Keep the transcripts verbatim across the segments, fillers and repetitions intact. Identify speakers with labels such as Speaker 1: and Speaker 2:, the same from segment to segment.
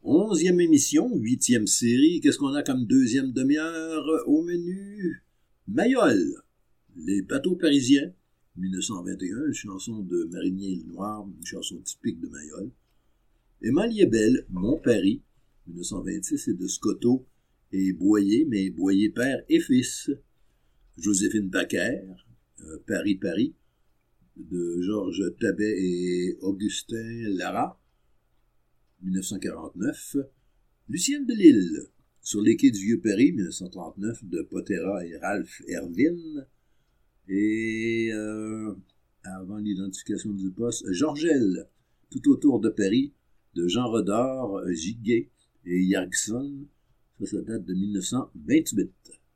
Speaker 1: Onzième émission, huitième série. Qu'est-ce qu'on a comme deuxième demi-heure au menu? Mayol, les bateaux parisiens, dix-neuf cent vingt et un, une chanson de Marinier Noir, une chanson typique de Mayol. Emma Liebel, Mon Paris, dix-neuf cent vingt-six, c'est de Scotto et Boyer, mais Boyer père et fils. Joséphine Baker, euh, Paris, Paris, de Georges Tabet et Augustin Lara, dix-neuf cent quarante-neuf. Lucienne Delille, Sur les quais du Vieux-Paris, dix-neuf cent trente-neuf, de Potera et Ralph Erwin. Et euh, avant l'identification du poste, Georgel, Tout autour de Paris, de Jean Rodard, Giguet et Yargson. Ça, ça date de dix-neuf cent vingt-huit.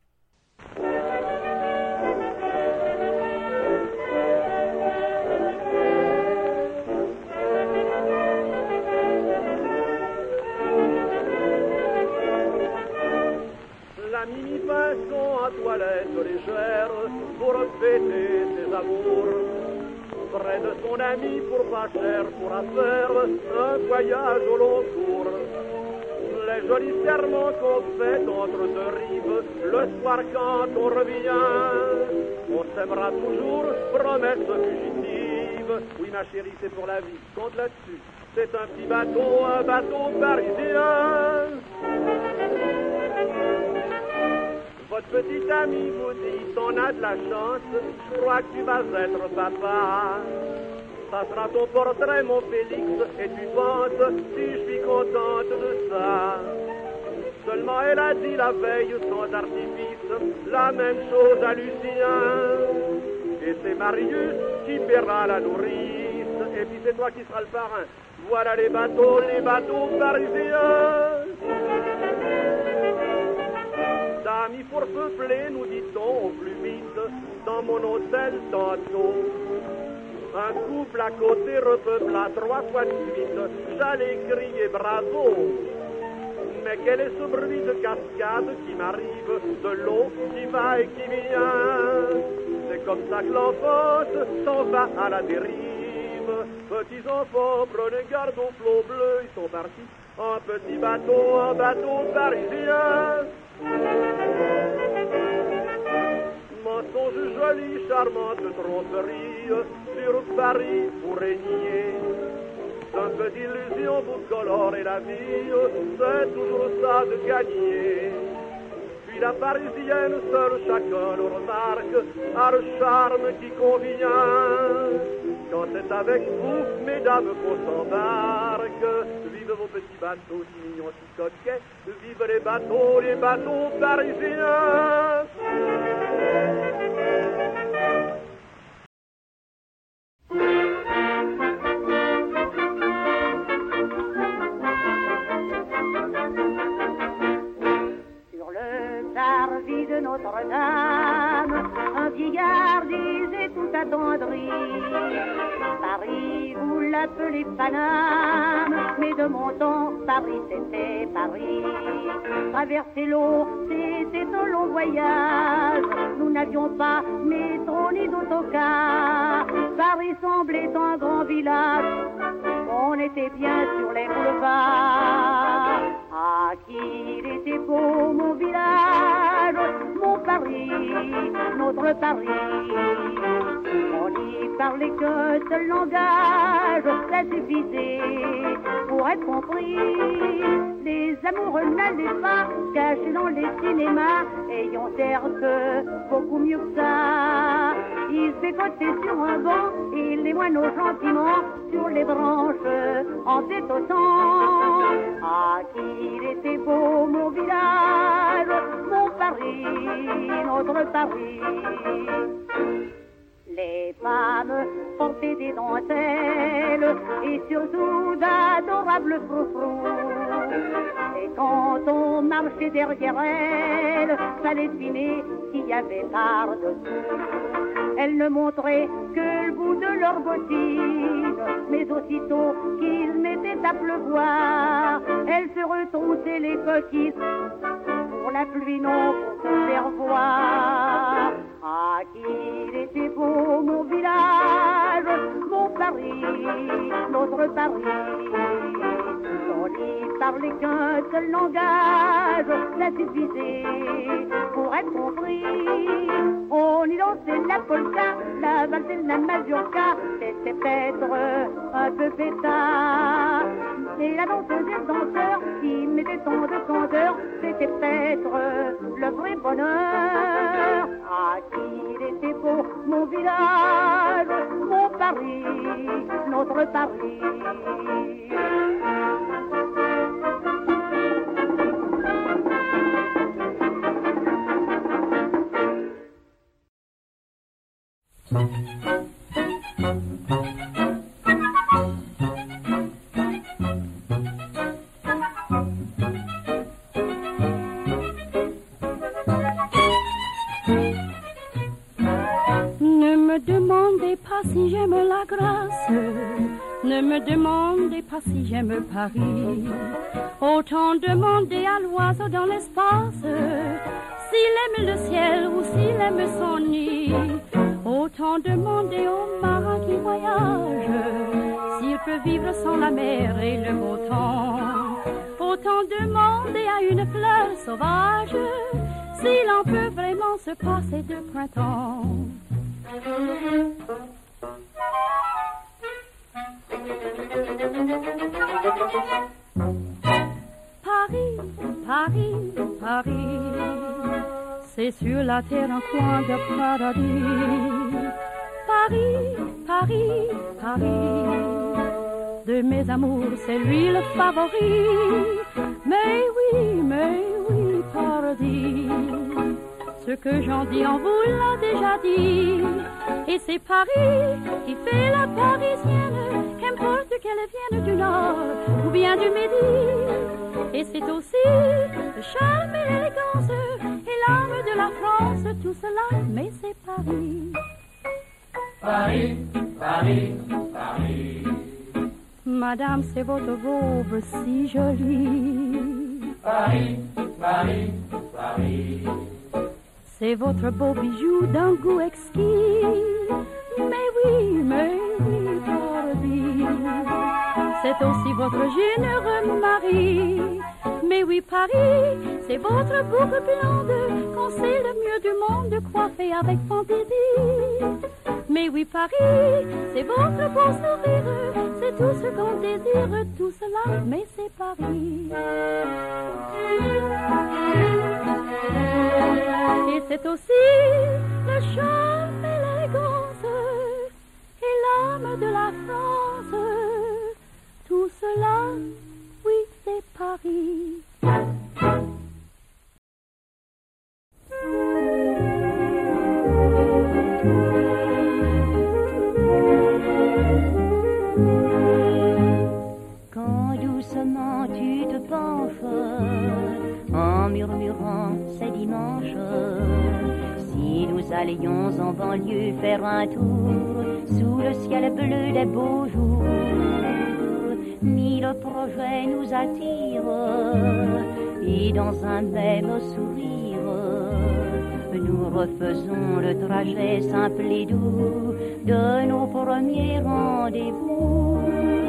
Speaker 2: La mini-pinson à toilette légère pour fêter ses amours. Près de son ami pour pas cher pourra faire un voyage au long cours. Les jolis serments qu'on fait entre deux rives, le soir quand on revient, on s'aimera toujours, promesse fugitive. Oui ma chérie, c'est pour la vie, compte là-dessus. C'est un petit bateau, un bateau parisien. Votre petit ami vous dit, t'en as de la chance, je crois que tu vas être papa. Ça sera ton portrait, mon Félix, et tu penses si je suis contente de ça. Seulement elle a dit la veille sans artifice la même chose à Lucien. Et c'est Marius qui paiera la nourrice, et puis c'est toi qui seras le parrain. Voilà les bateaux, les bateaux parisiens. Amis pour peupler, nous dit-on au plus vite, dans mon hôtel tantôt. Un couple à côté repeupla trois fois de suite, j'allais crier bravo. Mais quel est ce bruit de cascade qui m'arrive, de l'eau qui va et qui vient? C'est comme ça que l'enfance s'en va à la dérive. Petits enfants, prenez garde au flot bleu, ils sont partis en petit bateau, un bateau parisien. Mensonge joli, charmante tromperie sur Paris pour régner. D'un peu d'illusion pour colorer la vie, c'est toujours ça de gagner. Puis la parisienne, seule chacun le remarque, a le charme qui convient. Quand c'est avec vous, mesdames, qu'on s'embarque, vive vos petits bateaux si mignons, si coquets, vive les bateaux, les bateaux parisiens.
Speaker 3: Sur le parvis de Notre-Dame, un vieillard disait tout attendri: Paris, vous l'appelez Paname, mais de mon temps, Paris c'était Paris. Traverser l'eau, c'était un long voyage, nous n'avions pas métro ni d'autocar. Paris semblait un grand village, on était bien sur les boulevards. Ah, qu'il était beau mon village, mon Paris, notre Paris. On n'y parlait qu'un seul langage, ça suffisait pour être compris. Les amoureux n'allaient pas cachés dans les cinémas, ayant certes beaucoup mieux que ça. Ils se bécotaient sur un banc et les moineaux gentiment sur les branches en pétotant. Ah, qu'il était beau mon village, mon Paris, notre Paris. Les femmes portaient des dentelles et surtout d'adorables froufrous. Et quand on marchait derrière elles, fallait deviner qu'il y avait par-dessous. Elles ne montraient que le bout de leurs bottines, mais aussitôt qu'il mettait à pleuvoir, elles se retroussaient les coquilles. Pour la pluie, non, pour se faire voir. Ah, qu'il était beau mon village, mon Paris, notre Paris. On y parler qu'un seul langage, ça suffisait pour être compris. On y dansait la polka, la valse et la mazurka, c'était peut-être un peu pétard. Et la danseuse et le danseur qui mettait tant de candeur, c'était peut-être le vrai bonheur. Ah, qu'il était beau, mon village, mon Paris, notre Paris.
Speaker 4: Ne me demandez pas si j'aime la grâce, ne me demandez pas si j'aime Paris. Autant demander à l'oiseau dans l'espace s'il aime le ciel ou s'il aime son nid. Autant demander au marin qui voyage s'il peut vivre sans la mer et le beau temps. Autant demander à une fleur sauvage s'il en peut vraiment se passer de printemps. Paris, Paris, Paris, c'est sur la terre un coin de paradis. Paris, Paris, Paris, de mes amours c'est lui le favori. Mais oui, mais oui, paradis, ce que j'en dis on vous l'a déjà dit. Et c'est Paris qui fait la parisienne, qu'importe qu'elle vienne du nord ou bien du midi. Et c'est aussi le charme et l'élégance et l'âme de la France, tout cela, mais c'est Paris.
Speaker 5: Paris, Paris, Paris.
Speaker 4: Madame, c'est votre robe si jolie.
Speaker 5: Paris, Paris, Paris.
Speaker 4: C'est votre beau bijou d'un goût exquis. Mais oui, mais oui, Paris, c'est aussi votre généreux mari. Mais oui, Paris, c'est votre boucle blonde qu'on sait le mieux du monde coiffée avec fantaisie. Mais oui, Paris, c'est votre beau sourire, c'est tout ce qu'on désire, tout cela, mais c'est Paris. Et c'est aussi le charme et l'élégance et l'âme de la France. Tout cela, oui, c'est Paris.
Speaker 3: Quand doucement tu te penches en murmurant c'est dimanche, si nous allions en banlieue faire un tour sous le ciel bleu des beaux jours, mille projets nous attirent et dans un même sourire nous refaisons le trajet simple et doux de nos premiers rendez-vous.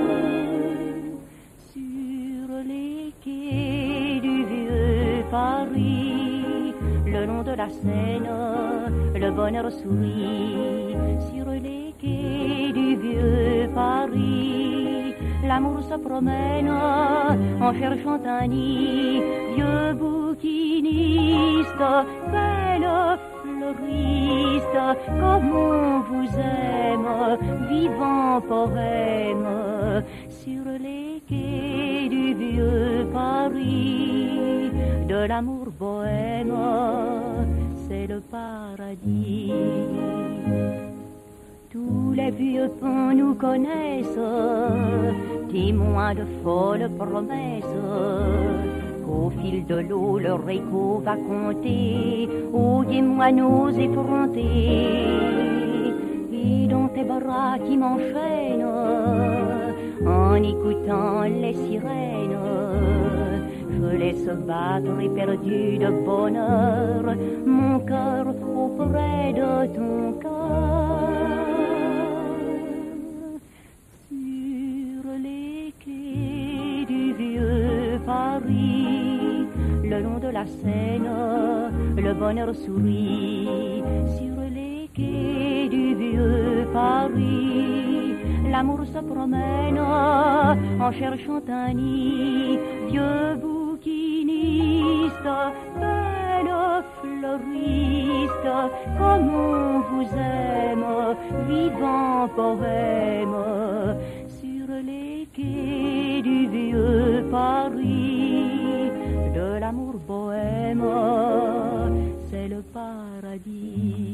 Speaker 3: Sur les quais du vieux Paris, le long de la Seine, le bonheur sourit. Sur les quais du vieux Paris, l'amour se promène en cherchant un nid. Vieux bouquiniste, belle fleuriste, comme on vous aime, vivant poème. Sur les quais du vieux Paris, de l'amour bohème, c'est le paradis. Tous les vieux ponts nous connaissent, témoins de folles promesses, qu'au fil de l'eau leur écho va compter aux gai moineaux effrontés. Et dans tes bras qui m'enchaînent, en écoutant les sirènes, je laisse battre éperdu de bonheur mon cœur auprès de ton cœur. Sur les quais du vieux Paris,
Speaker 4: la Seine, le bonheur sourit sur les quais du vieux Paris. L'amour se promène en cherchant un nid, vieux bouquiniste, belle fleuriste, comme on vous aime, vivant poème, sur les quais du vieux Paris, de l'amour bohème, c'est le paradis.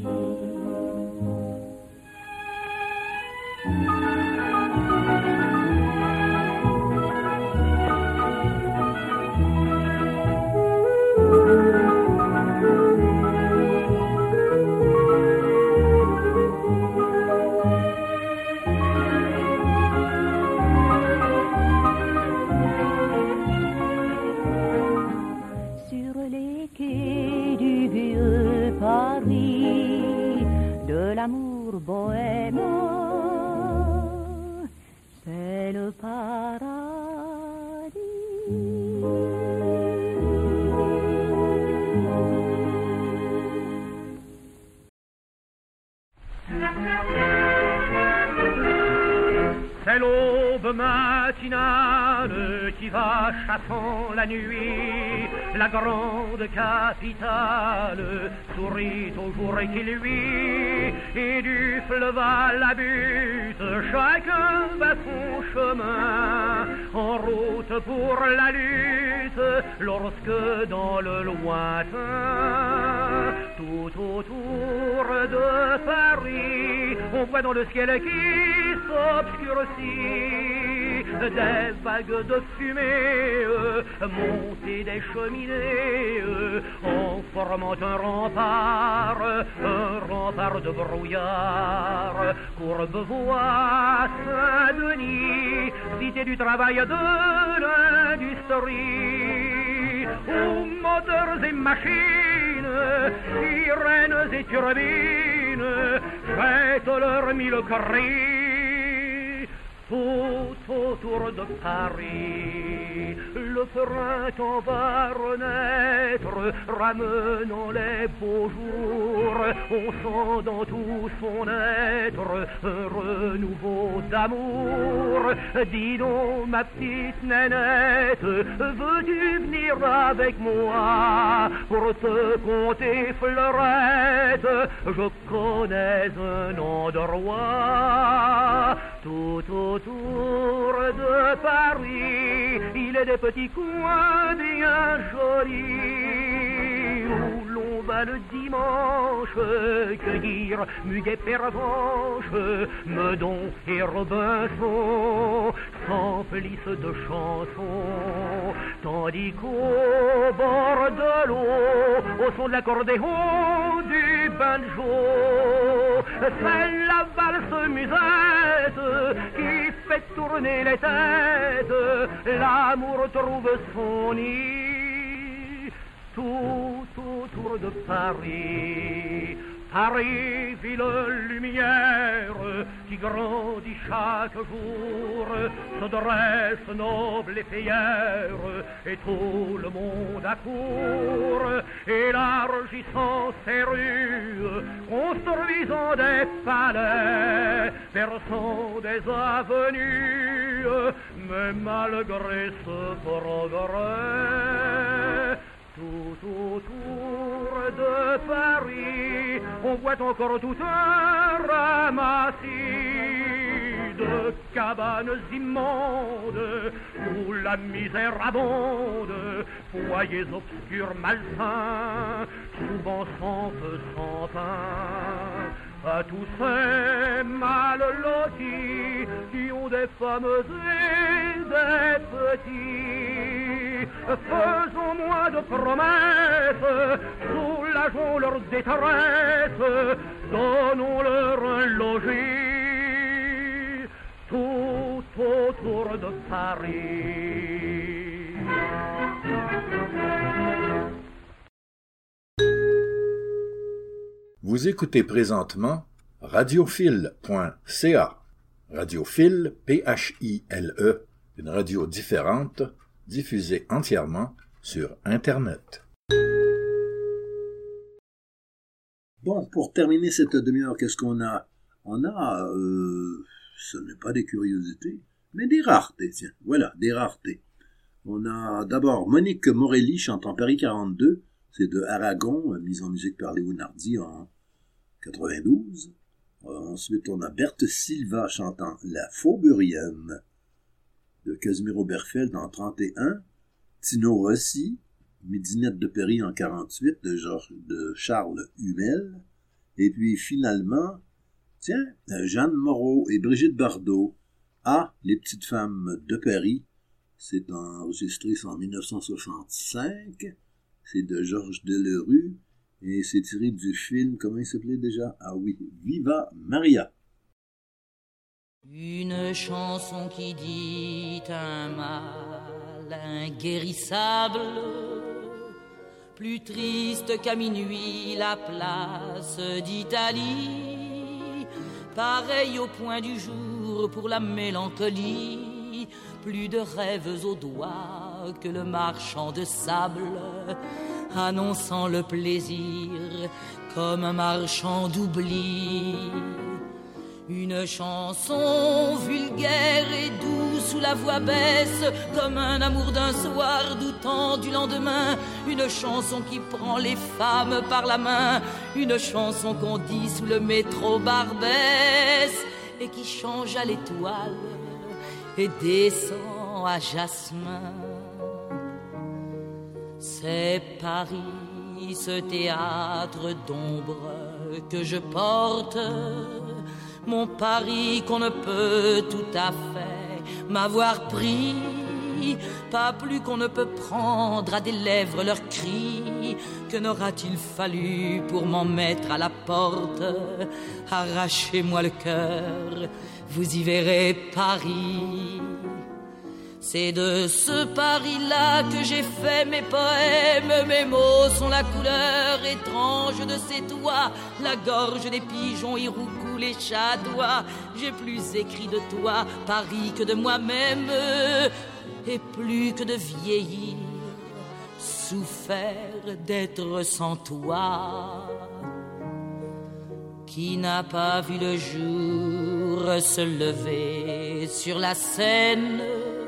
Speaker 4: Sur les quais du vieux Paris, de l'amour bohème, c'est le paradis.
Speaker 2: C'est l'aube matinale qui va chassant la nuit. La grande capitale sourit au jour qui luit. Et du fleuve à la butte, chacun va son chemin, en route pour la lutte, lorsque dans le lointain, tout autour de Paris, on voit dans le ciel qui s'obscurcit des vagues de fumée monter des cheminées en formant un rempart, un rempart de brouillard. Courbevoie, Saint-Denis, cité du travail de l'industrie, où moteurs et machines, sirènes et turbines jettent leurs mille cris. Tout autour de Paris, le printemps va renaître, ramenant les beaux jours. On sent dans tout son être un renouveau d'amour. Dis donc, ma petite nénette, veux-tu venir avec moi pour te conter fleurette? Je connais un endroit tout autour de Paris, il est des petits coins bien jolis où l'on va le dimanche cueillir muguet pervenche, meudon et robinson s'emplissent de chansons, tandis qu'au bord de l'eau, au son de l'accordéon du banjo, c'est la valse musette qui fait tourner les têtes, l'amour trouve son nid tout autour de Paris. Paris, ville lumière, qui grandit chaque jour, se dresse noble et fière, et tout le monde accourt, élargissant ses rues, construisant des palais, perçant des avenues, mais malgré ce progrès, tout autour de Paris, on voit encore tout un ramassis de cabanes immondes où la misère abonde, foyers obscurs malsains, souvent sans feu, sans pain. À tous ces mal lotis qui ont des femmes et des petits, faisons moins de promesses, soulageons leur détresse, donnons-leur un logis tout autour de Paris.
Speaker 6: Vous écoutez présentement radiophile point c a. Radiophile, P H I L E, une radio différente, diffusée entièrement sur Internet.
Speaker 1: Bon, pour terminer cette demi-heure, qu'est-ce qu'on a? On a, euh, ce n'est pas des curiosités, mais des raretés, tiens, voilà, des raretés. On a d'abord Monique Morelli chantant Paris quarante-deux, c'est de Aragon, mise en musique par Léo Nardi en quatre-vingt-douze. Euh, ensuite, on a Berthe Silva chantant La Faubourienne de Casimiro Berfeld en trente et un. Tino Rossi, Midinette de Péry en quarante-huit de, Georges, de Charles Hummel. Et puis finalement, tiens, Jeanne Moreau et Brigitte Bardot, Ah, les petites femmes de Paris. C'est enregistré en dix-neuf cent soixante-cinq. C'est de Georges Delerue. Et c'est tiré du film, comment il s'appelait déjà? Ah oui, Viva Maria.
Speaker 7: Une chanson qui dit un mal inguérissable, plus triste qu'à minuit la place d'Italie, pareil au point du jour pour la mélancolie, plus de rêves aux doigts que le marchand de sable, annonçant le plaisir comme un marchand d'oubli. Une chanson vulgaire et douce où la voix baisse comme un amour d'un soir doutant du lendemain. Une chanson qui prend les femmes par la main. Une chanson qu'on dit sous le métro Barbès et qui change à l'étoile et descend à jasmin. C'est Paris, ce théâtre d'ombre que je porte, mon Paris qu'on ne peut tout à fait m'avoir pris, pas plus qu'on ne peut prendre à des lèvres leurs cris. Que n'aura-t-il fallu pour m'en mettre à la porte? Arrachez-moi le cœur, vous y verrez Paris. C'est de ce Paris-là que j'ai fait mes poèmes. Mes mots sont la couleur étrange de ces toits. La gorge des pigeons y roucoule les chadois. J'ai plus écrit de toi, Paris, que de moi-même, et plus que de vieillir, souffert d'être sans toi. Qui n'a pas vu le jour se lever sur la Seine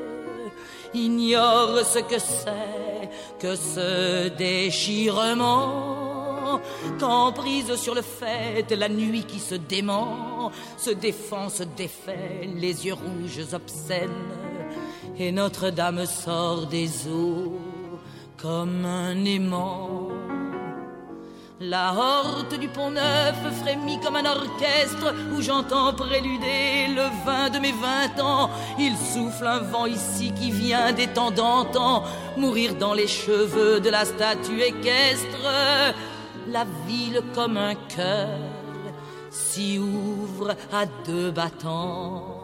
Speaker 7: ignore ce que c'est que ce déchirement, quand prise sur le fait, la nuit qui se dément, se défend, se défait, les yeux rouges obscènes, et Notre-Dame sort des eaux comme un aimant. La horte du Pont-Neuf frémit comme un orchestre où j'entends préluder le vin de mes vingt ans. Il souffle un vent ici qui vient des temps d'antan, mourir dans les cheveux de la statue équestre. La ville comme un cœur s'y ouvre à deux battants.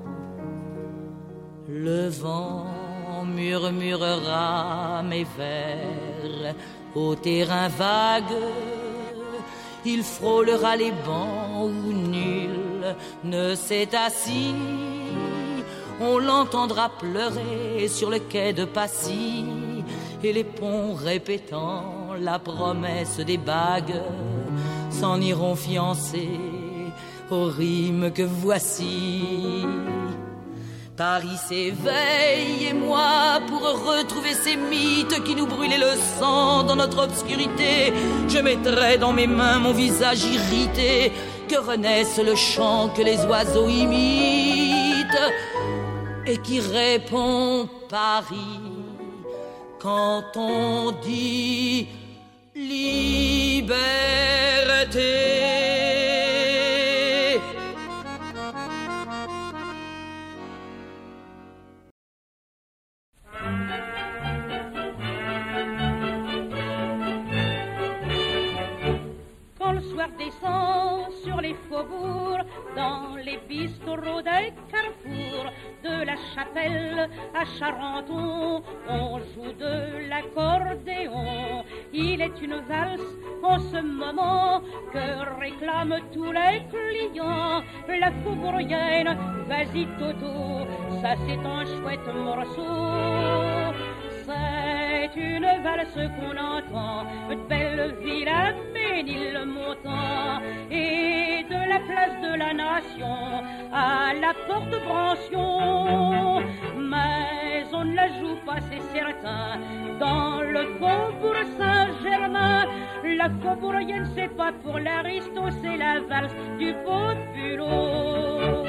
Speaker 7: Le vent murmurera mes vers au terrain vague, il frôlera les bancs où nul ne s'est assis. On l'entendra pleurer sur le quai de Passy, et les ponts répétant la promesse des bagues s'en iront fiancés aux rimes que voici. Paris s'éveille et moi, pour retrouver ces mythes qui nous brûlaient le sang dans notre obscurité, je mettrai dans mes mains mon visage irrité, que renaisse le chant que les oiseaux imitent et qui répond Paris quand on dit liberté.
Speaker 4: Descend sur les faubourgs, dans les bistrots des carrefours, de la Chapelle à Charenton, on joue de l'accordéon. Il est une valse en ce moment que réclament tous les clients. La faubourienne, vas-y Toto, ça c'est un chouette morceau. C'est une valse valses qu'on entend, de belle ville à Ménilmontant, et de la place de la Nation à la porte Brancion. Mais on ne la joue pas, c'est certain, dans le faubourg Saint-Germain. La faubourienne, c'est pas pour l'aristo, c'est la valse du populo.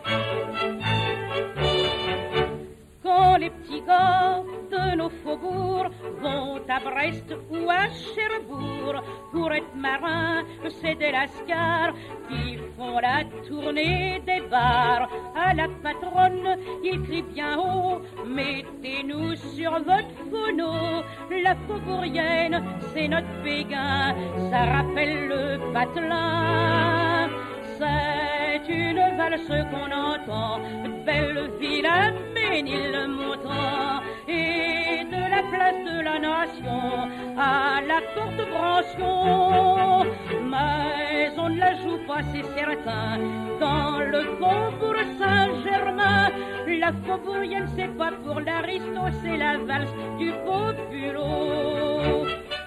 Speaker 4: Quand les petits gars de nos faubourgs vont à Brest ou à Cherbourg pour être marins, c'est des lascars qui font la tournée des bars. À la patronne, ils crient bien haut, mettez-nous sur votre phono. La faubourienne, c'est notre béguin, ça rappelle le patelin. C'est une valse qu'on entend, de belle ville à Ménilmontant, et de la place de la Nation à la porte Brancion. Mais on ne la joue pas, c'est certain, dans le faubourg Saint-Germain. La faubourienne, c'est pas pour l'aristo, c'est la valse du populo.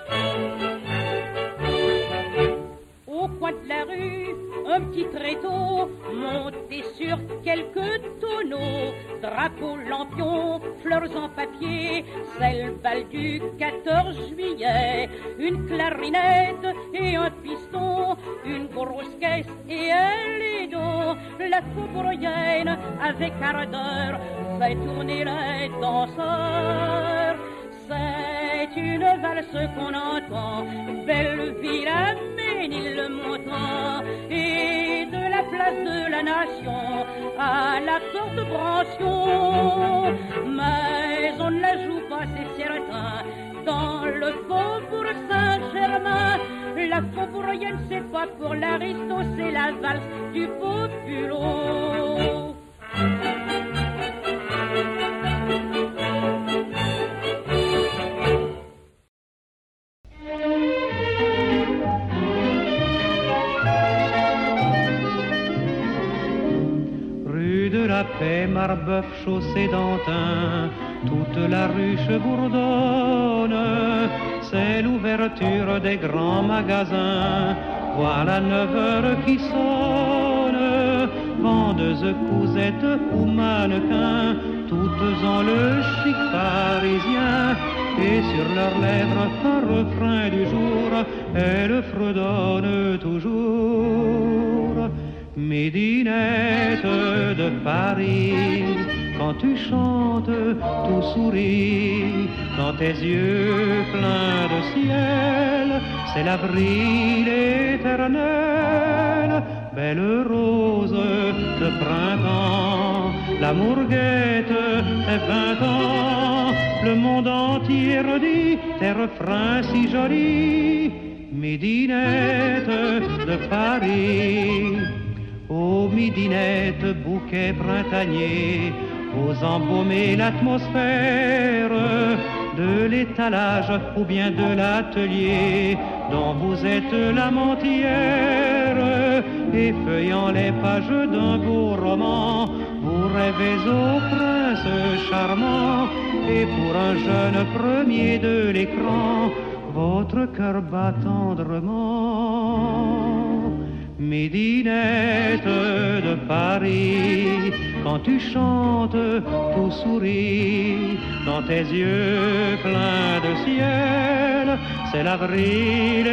Speaker 4: Au coin de la rue, un petit tréteau, monté sur quelques tonneaux, drapeaux, lampions, fleurs en papier, c'est le bal du quatorze juillet. Une clarinette et un piston, une grosse caisse et un lido. La faubourienne, avec ardeur, fait tourner les danseurs. C'est une valse qu'on entend, belle ville à Ménilmontant, et de la place de la Nation à la porte Brancion. Mais on ne la joue pas, c'est certain, dans le faubourg Saint-Germain. La faubourienne, c'est pas pour l'aristo, c'est la valse du populo.
Speaker 8: La paix, Marbeuf, chaussée d'Antin, toute la ruche bourdonne, c'est l'ouverture des grands magasins, voilà neuf heures qui sonnent, vendeuses, cousettes ou mannequins, toutes ont le chic parisien, et sur leurs lèvres un refrain du jour, elles fredonnent toujours. Midinette de Paris, quand tu chantes, tout sourit, dans tes yeux pleins de ciel, c'est l'avril éternel, belle rose de printemps, l'amour guette tes vingt ans, le monde entier redit tes refrains si jolis, Midinette de Paris. Ô midinette, bouquet printanier, vous embaumez l'atmosphère de l'étalage ou bien de l'atelier dont vous êtes la mentière. Effeuillant les pages d'un beau roman, vous rêvez au prince charmant, et pour un jeune premier de l'écran, votre cœur bat tendrement. Midinette de Paris, quand tu chantes, tout sourit, dans tes yeux pleins de ciel, c'est l'avril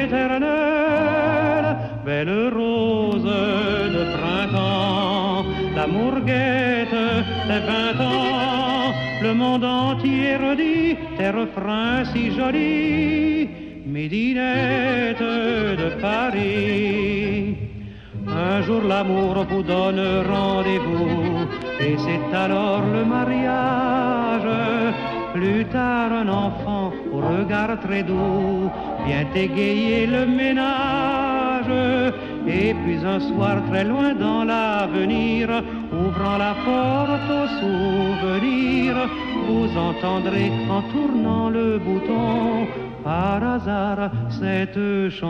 Speaker 8: éternel, belle rose de printemps, l'amour guette tes vingt ans, le monde entier redit tes refrains si jolis, Midinette de Paris. Un jour l'amour vous donne rendez-vous, et c'est alors le mariage. Plus tard un enfant au regard très doux vient égayer le ménage. Et puis un soir très loin dans l'avenir, ouvrant la porte au souvenir, vous entendrez en tournant le bouton par hasard cette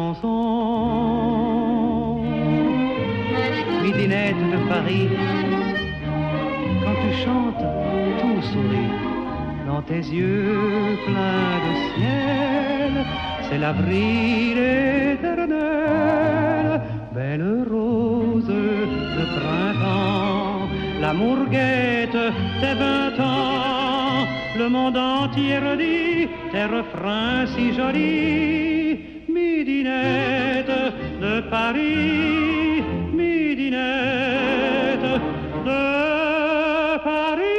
Speaker 8: chanson. Midinette de Paris, quand tu chantes, tout sourit, dans tes yeux pleins de ciel, c'est l'avril éternel. Belle rose de printemps, l'amour guette tes vingt ans. Le monde entier redit tes refrains si jolis. Midinette de Paris, Midinette de Paris.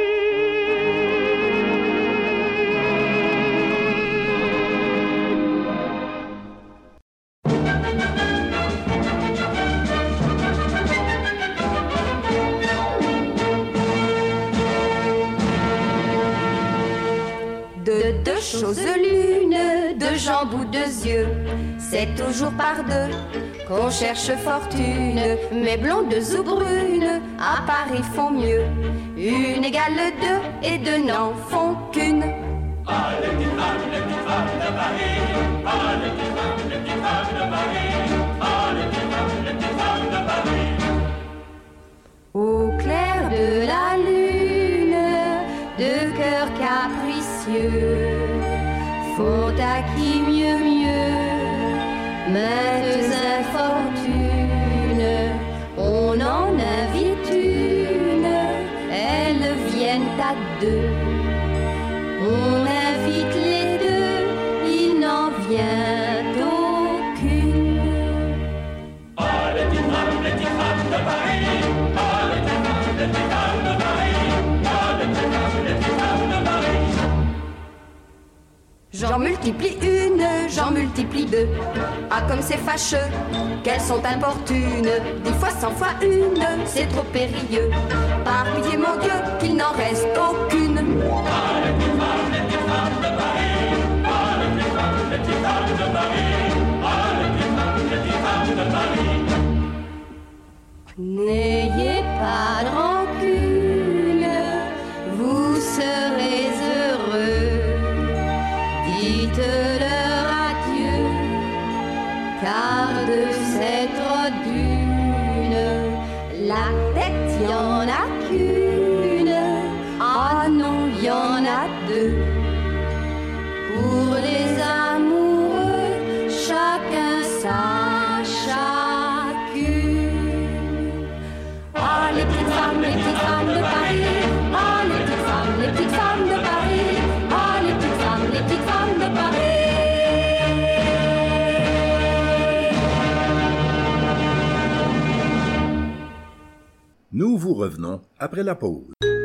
Speaker 9: De deux choses l'une, deux jambes ou deux yeux, c'est toujours par deux qu'on cherche fortune. Mais blondes ou brunes, à Paris font mieux. Une égale deux et deux n'en font qu'une.
Speaker 5: Ah, les petites femmes, les petites femmes de Paris. Ah, les petites femmes, les petites femmes de Paris. Ah, les petites femmes, les petites femmes de Paris.
Speaker 9: Au clair de la lune, deux cœurs capricieux font à qui mieux mieux maintes infortunes. On en invite une, elles viennent à deux. On invite les deux, il n'en vient aucune.
Speaker 5: Ah, les petites femmes, les petites femmes de Paris. Ah, les petites femmes, les petites femmes de Paris. Ah, les petites femmes, les petites femmes de Paris.
Speaker 9: J'en multiplie une, j'en multiplie deux. Ah, comme c'est fâcheux, qu'elles sont importunes. Dix fois, cent fois une, c'est trop périlleux. Par pitié, mon Dieu, qu'il n'en reste aucune.
Speaker 5: Ah, les petites femmes, les petites femmes de Paris. Ah, les petites femmes, les petites femmes de Paris. Ah, les petites femmes, les petites femmes de Paris.
Speaker 9: N'ayez pas de rancune, vous serez heureux. Dites-leur adieu, car de cette dune, la tête y en a qu'une. Ah non, y en a deux. Pour les amoureux, chacun sa chacune. Ah, les petites femmes, les petites femmes de Paris. Ah, les petites femmes, les petites femmes de Paris. Ah, les petites femmes, les petites femmes de Paris.
Speaker 6: Nous vous revenons après la pause.